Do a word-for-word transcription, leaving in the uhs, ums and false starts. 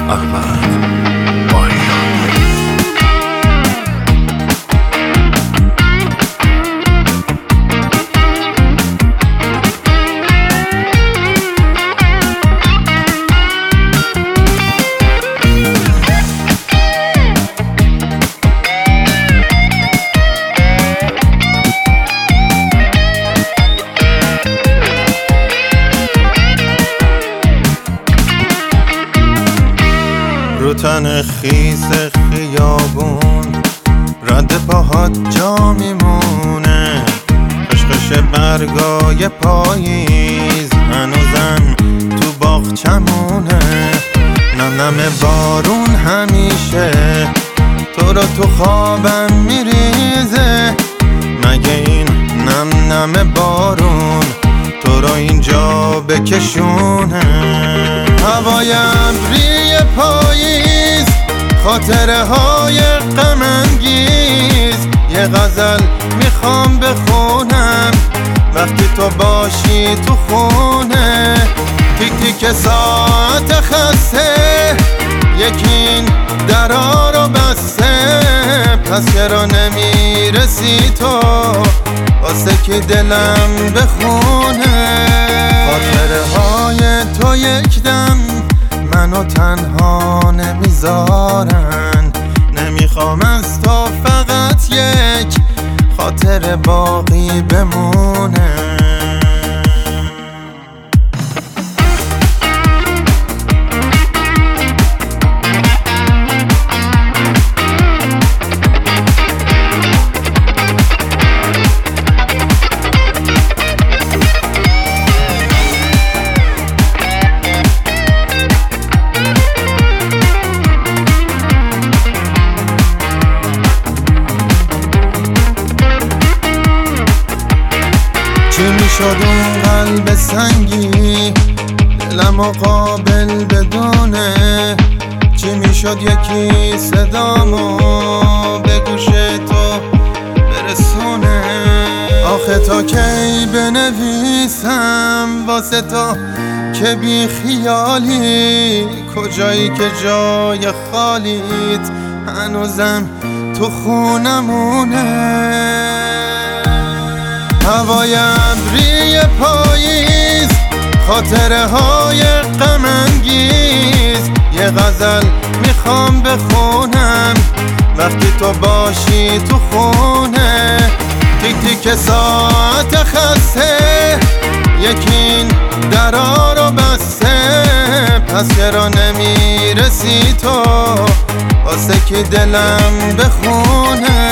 احمد باهیان. رو تن خیس خیابون رد پاهات جا میمونه، خشخش برگای پاییز هنوزم تو باغچمونه. نم نم بارون همیشه تو رو تو خوابم میریزه، مگه این نم نم بارون تو رو اینجا بکشونه. هوای ابری پاییز، خاطره های غم انگیز، یه غزل میخوام بخونم وقتی تو باشی تو خونه. تیک تیک ساعت خسته یکین درا رو بسته، پس چرا نمیرسی تو واسه که دلم بخونه. خاطره های تو یک دم منو تنها نمیذارن، نمیخوام از تو فقط یک خاطر باقی بمونه. چی میشد اون قلب سنگی دلم و قابل بدونه، چی میشد یکی صدامو به گوش تو برسونه. آخه تا کی بنویسم واسه تو که بی خیالی، کجایی که جای خالیت هنوزم تو خونمونه. هوای ابری پاییز، خاطره های غم انگیز، یه غزل میخوام بخونم وقتی تو باشی تو خونه. تیک تیک ساعت خسته یکین درا رو بسته، پس چرا نمیرسی تو واسه که دلم بخونه.